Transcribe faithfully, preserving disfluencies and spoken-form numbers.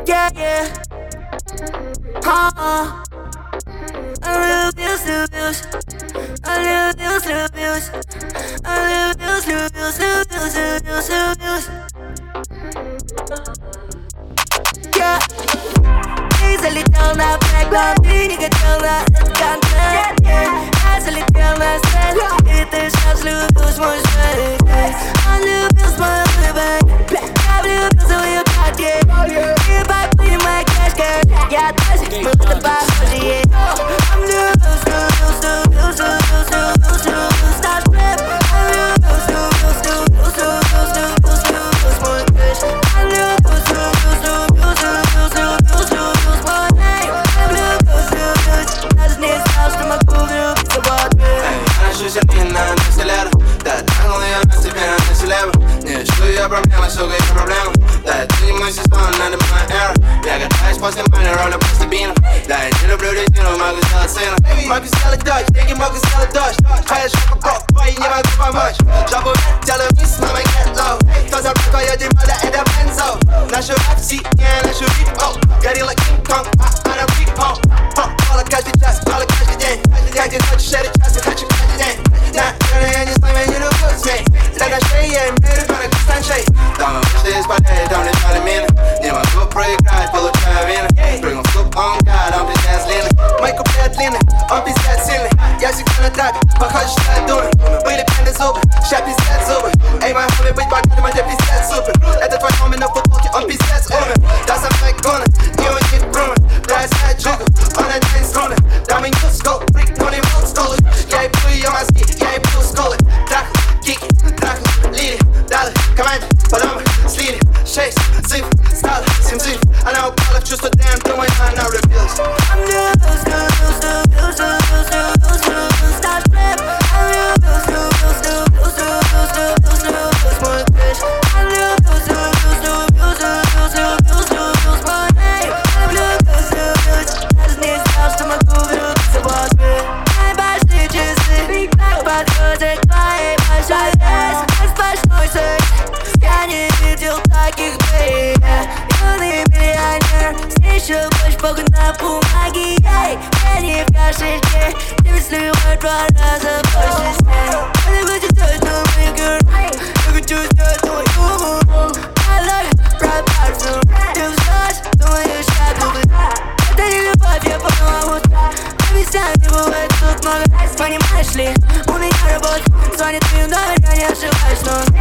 yeah, yeah. Uh-uh. I live this, live this. I live this, live this. I live this, live this, live this, live this, live this. Yeah. Ты залетел на бэкграунд, ты не хотел на этот контент. Я залетел на сцену, и ты сейчас любишь мой смех. Он любил свой выбор, я влюбился в ее катке. И поплыли моя кэшка, я тоже, мы будто похожи. I'm любил, любил, любил, любил, любил, любил наш рэп. I'm любил, любил, любил, любил, любил, любил свой кэш. I'm любил, любил, любил, любил, любил, любил свой нейм. I'm любил, любил, даже не знал, что могу влюбиться в ответ. Я ношу серпина на пистолету, да, тангл ее на себе на селебу. Не чую я проблемы, сука, я проблема. Да, ты не мой сестра, надо моя эра. Я катаюсь после майна, ровно по стабину. Да, я не люблю детину, могу сделать сына. Могу сделать дочь, деньги могу сделать дождь. Твоя жопа прок, твои не могу помочь. Жопу вверх, делаю вниз, мама get low. Кто забрал твое дерьмо, да это бензо. Нашу рэп си, не нашу рип-оп. Горилла Кинг-Конг, а она рип-оп. Пола каждый час, пола каждый день. Я где хочешь, это час, я хочу каждый день. На, я не знаю, я не люблю змей. Так на шее, я имею ребенок из танчей. Там мы вышли из полей, там летали мины. Не могу проиграть, получаю вины. Прыгнул в клуб, он гад, он пиздец длинный. Мой куплет длинный, он пиздец сильный. Я всегда на траке, похоже, что я думаю. Были пенды зубы, ща пиздец зубы. Эй, моя хули быть богатым, а где пиздец супер. Это твой homie на футболке, он пиздец умер. Да, со мной гонор, не у них брумер. Да, я знаю джигу, он один струны. Да, мы не скол, прикнули в олдсколы. Я ебу ее мозги, я ебу сколы. Трахну, кики, трахну, лили. Дали команде, потом слили. Шесть цифр, стало семь цифр. Она упала в чувство, damn, думаю, она влюбилась. I'm любил, любил, любил, любил, любил, любил наш рэп. I'm любил, любил, любил, любил, любил, любил свой кэш. I'm любил, любил, любил, любил, любил, любил свой нейм. I'm любил, любил, даже не знал, что могу влюбиться в ответ. Мои большие часы, так подходят к твоей большой эс. Сплошной секс, я не видел таких бей. Юный миллионер, еще больше похуй на бумаге. Я не в кошельке, тебе сливают два раза больше снег. Я не хочу сделать новый герой, я хочу сделать твой умор. I like it, right back to ты узнаешь, думаешь, я глупый. Это не любовь, я поняла, вот объясняю, не бывает тут много. Понимаешь ли, у меня работа, звонит мне номер, я не ошибаюсь, но